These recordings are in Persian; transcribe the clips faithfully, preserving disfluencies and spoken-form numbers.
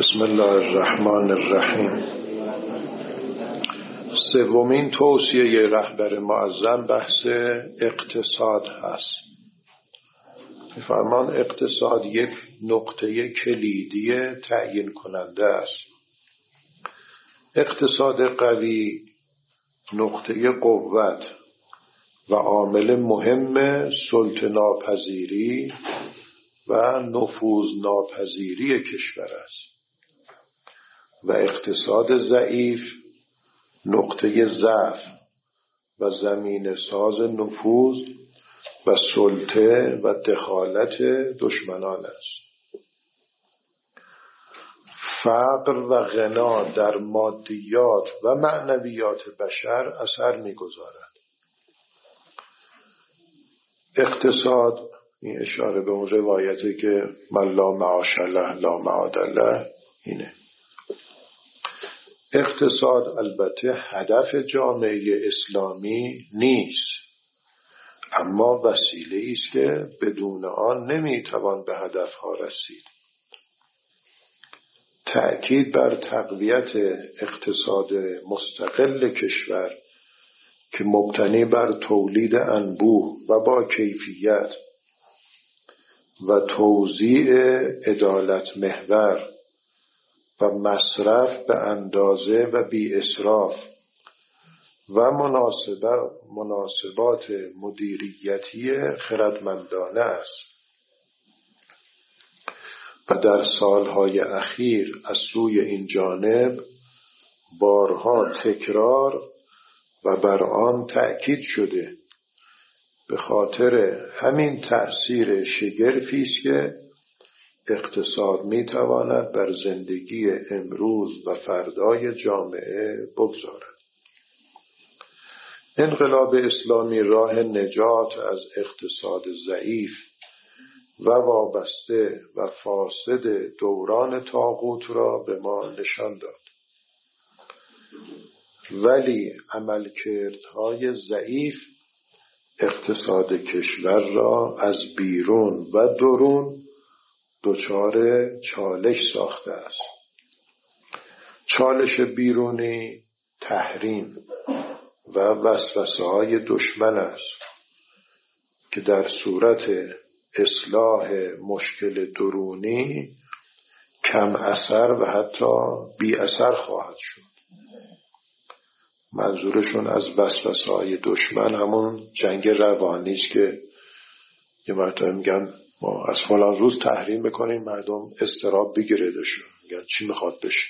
بسم الله الرحمن الرحیم. سومین توصیه رهبر معظم بحث اقتصاد هست. می‌فرمان اقتصاد یک نقطه کلیدی تعیین کننده است. اقتصاد قوی نقطه قوت و عامل مهم سلطه ناپذیری و نفوذ ناپذیری کشور است و اقتصاد ضعیف نقطه ضعف و زمین ساز نفوذ و سلطه و دخالت دشمنان است. فقر و غنا در مادیات و معنویات بشر اثر می‌گذارد. اقتصاد، این اشاره به اون روایتی که من لا معاش له لا معاد له، اینه. اقتصاد البته هدف جامعه اسلامی نیست، اما وسیله است که بدون آن نمیتوان به هدفها رسید. تأکید بر تقویت اقتصاد مستقل کشور که مبتنی بر تولید انبوه و با کیفیت و توزیع عدالت محور و مصرف به اندازه و بی اسراف و مناسبات مدیریتی خردمندانه است و در سالهای اخیر از سوی این جانب بارها تکرار و بر آن تأکید شده. به خاطر همین تأثیر شگرفی است که اقتصاد میتواند بر زندگی امروز و فردای جامعه بگذارد. انقلاب اسلامی راه نجات از اقتصاد ضعیف و وابسته و فاسد دوران طاغوت را به ما نشان داد. ولی عملکردهای ضعیف اقتصاد کشور را از بیرون و درون دچار چالش ساخته است. چالش بیرونی تحریم و وسوسه های دشمن است که در صورت اصلاح مشکل درونی کم اثر و حتی بی اثر خواهد شد. منظورشون از وسوسه های دشمن همون جنگ روانی است که یه مرتبه میگن ما از فلان روز تحریم بکنیم مردم اضطراب بگیره داشون. میگن چی میخواد بشه؟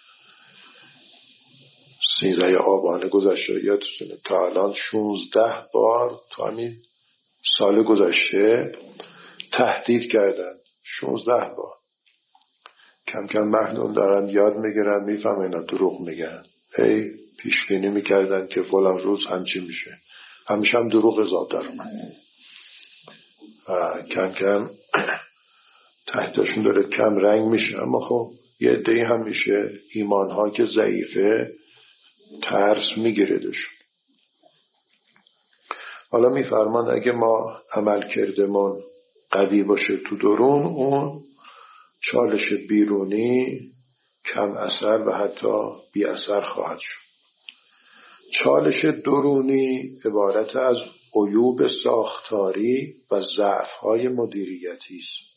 سیزده آبان گذشته یادتونه تا الان شونزده بار تو همین سال گذشته تهدید کردن. شونزده بار. کم کم مردم دارن یاد میگیرن، میفهمن اینا دروغ میگن. هی پیش بینی میکردن که فلان روز همچی میشه. همیشه هم دروغ اضافه در اومد و کم کم تهدیدشون داره کم رنگ میشه. اما خب یه عده‌ای هم میشه ایمانها که ضعیفه ترس میگیره داشون. حالا میفرمان اگه ما عمل کردمون قوی باشه تو درون، اون چالش بیرونی کم اثر و حتی بی اثر خواهد شد. چالش درونی عبارت از عیوب ساختاری و ضعف‌های مدیریتی است.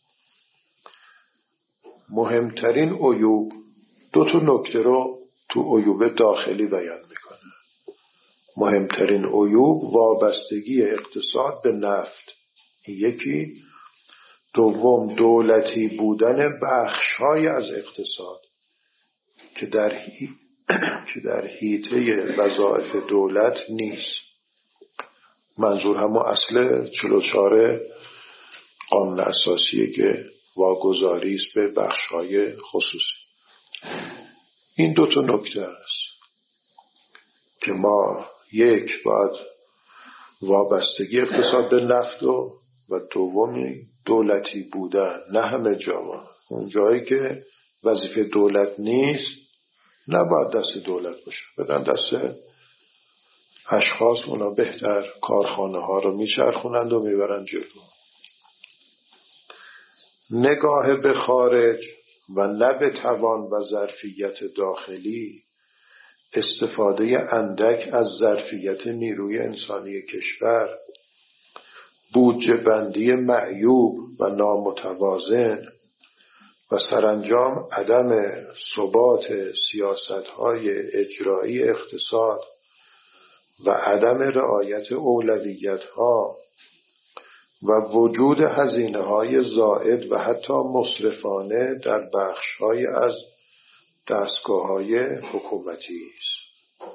مهمترین عیوب، دو تا نکته رو تو عیوب داخلی بیان میکنه. مهمترین عیوب وابستگی اقتصاد به نفت، یکی. دوم دولتی بودن بخش‌های از اقتصاد که در هی... که در حیطه وظایف دولت نیست. منظور همون اصل چهل و چهار قانون اساسیه که واگذاری است به بخش‌های خصوصی. این دو تا نکته است که ما یک باید وابستگی اقتصاد به نفت و و دومی دولتی بودن. نه همه جا، اون جایی که وظیفه دولت نیست نباید دست دولت باشه، بدن دست اشخاص. اونا بهتر کارخانه ها رو میچرخونند و میبرند جلو. نگاه به خارج و نه به توان و ظرفیت داخلی استفاده اندک از ظرفیت نیروی انسانی کشور، بودجه بندی معیوب و نامتوازن و سرانجام عدم ثبات سیاست‌های اجرایی اقتصاد و عدم رعایت اولویت‌ها و وجود هزینه‌های زائد و حتی مصرفانه در بخش‌های از دستگاه‌های حکومتی است.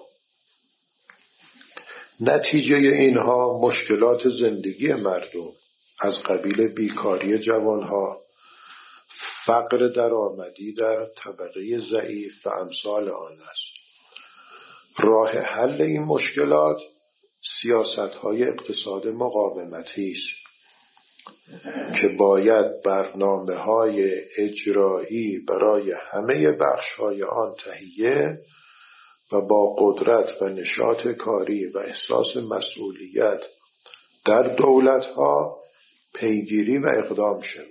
نتیجه اینها مشکلات زندگی مردم از قبیل بیکاری جوانها، فقر درآمدی در طبقه ضعیف و امثال آن است. راه حل این مشکلات سیاست‌های اقتصاد مقاومتی است که باید برنامه‌های اجرایی برای همه بخش‌های آن تهیه و با قدرت و نشاط کاری و احساس مسئولیت در دولت‌ها پیگیری و اقدام شود.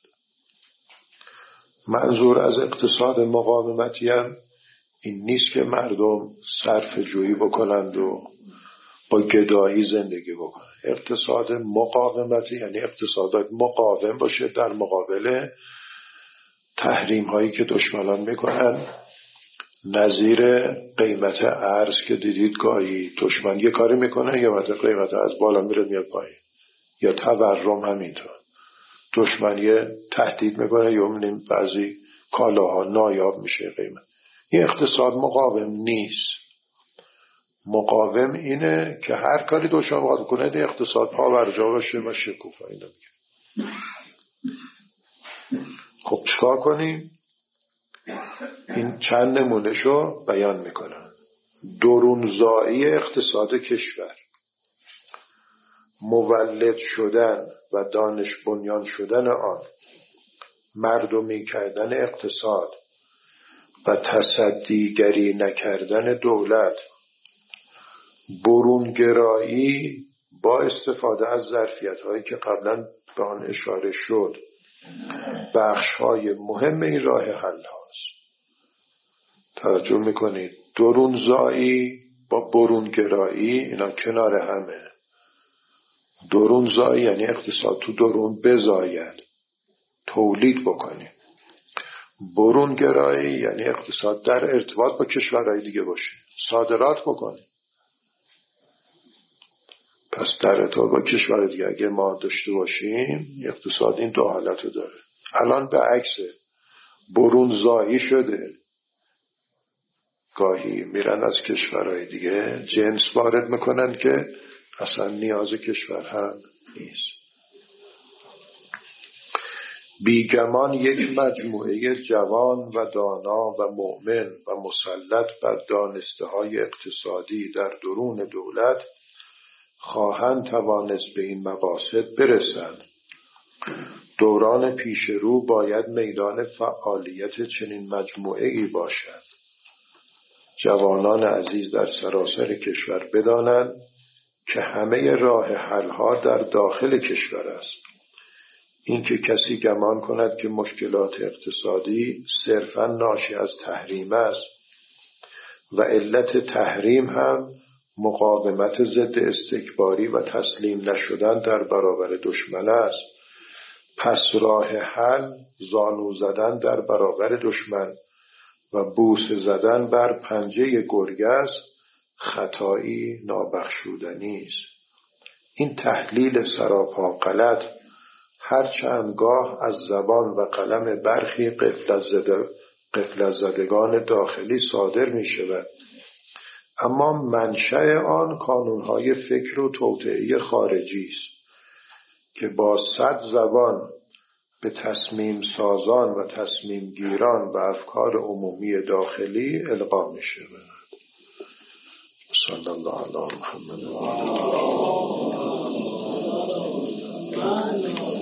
منظور از اقتصاد مقاومتی هم این نیست که مردم صرف جویی بکنند و با گدایی زندگی بکنند. اقتصاد مقاومتی یعنی اقتصاد مقاوم باشه در مقابل تحریم هایی که دشمنان میکنن، نظیر قیمت ارز که دیدید گاهی دشمن یه کاری میکنه یا مثلا قیمت از بالا میره میاد پایین، یا تورم همینطور. دشمن یه تهدید میکنه یا میبینیم بعضی کالاها نایاب میشه قیمت. این اقتصاد مقاوم نیست. مقاوم اینه که هر کاری دشمن بخواد کنه این اقتصاد پا برجا باشه و شکوفا. اینو میگه. خب چیکار کنیم؟ این چند نمونهشو بیان میکنن. درونزایی اقتصاد کشور، مولد شدن و دانش بنیان شدن آن، مردمی کردن اقتصاد و تصدیگری نکردن دولت، برونگرایی با استفاده از ظرفیت‌هایی که قبلا به آن اشاره شد، بخش‌های مهم این راه حل هاست. توجه میکنید درونزایی با برونگرایی اینا کنار همه. درونزایی یعنی اقتصاد تو درون بزاید، تولید بکنیم. برونگرایی یعنی اقتصاد در ارتباط با کشورهای دیگه باشه، صادرات بکنیم. پس در ارتباط با کشورهای دیگه اگه ما داشته باشیم اقتصاد این دو حالت رو داره. الان به عکسه، برونزایی شده، گاهی میرن از کشورهای دیگه جنس وارد میکنن که اصلا نیاز کشور هم نیست. بیگمان یک مجموعه جوان و دانا و مؤمن و مسلط بر دانسته های اقتصادی در درون دولت خواهند توانست به این مقاصد برسند. دوران پیش رو باید میدان فعالیت چنین مجموعه‌ای باشد. جوانان عزیز در سراسر کشور بدانند که همه راه حل‌ها در داخل کشور است. اینکه کسی گمان کند که مشکلات اقتصادی صرفاً ناشی از تحریم است و علت تحریم هم مقاومت ضد استکباری و تسلیم نشدن در برابر دشمن است، پس راه حل زانو زدن در برابر دشمن و بوسه زدن بر پنجه گرگ است، خطایی نابخشودنی است. این تحلیل سراپا غلط هرچندگاه از زبان و قلم برخی غفلت زدگان داخلی صادر می شود، اما منشأ آن کانونهای فکر و توطئه خارجی است که با صد زبان به تصمیم سازان و تصمیم گیران و افکار عمومی داخلی القا می شود. صلی الله علی محمد و آله.